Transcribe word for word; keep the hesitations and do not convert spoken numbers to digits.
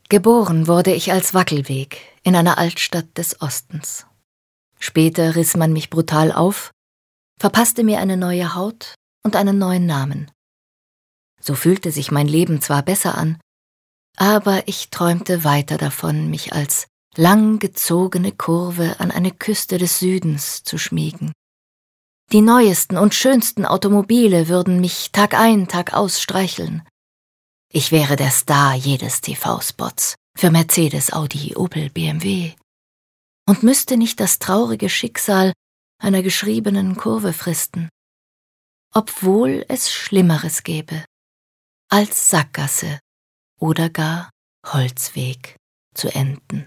Geboren wurde ich als Wackelweg in einer Altstadt des Ostens. Später riss man mich brutal auf, verpasste mir eine neue Haut und einen neuen Namen. So fühlte sich mein Leben zwar besser an, aber ich träumte weiter davon, mich als langgezogene Kurve an eine Küste des Südens zu schmiegen. Die neuesten und schönsten Automobile würden mich Tag ein, Tag aus streicheln. Ich wäre der Star jedes T V-Spots für Mercedes, Audi, Opel, B M W und müsste nicht das traurige Schicksal einer geschriebenen Kurve fristen, obwohl es Schlimmeres gäbe, als Sackgasse oder gar Holzweg zu enden.